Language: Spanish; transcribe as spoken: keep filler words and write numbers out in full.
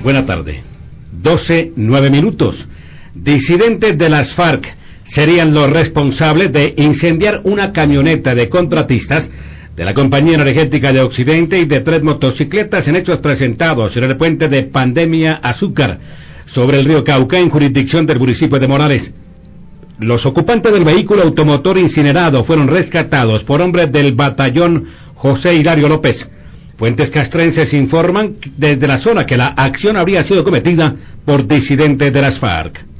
Buena tarde. doce, nueve minutos. Disidentes de las FARC serían los responsables de incendiar una camioneta de contratistas de la Compañía Energética de Occidente y de tres motocicletas en hechos presentados en el puente de Pandemia Azúcar, sobre el río Cauca, en jurisdicción del municipio de Morales. Los ocupantes del vehículo automotor incinerado fueron rescatados por hombres del batallón José Hilario López. Fuentes castrenses informan desde la zona que la acción habría sido cometida por disidentes de las FARC.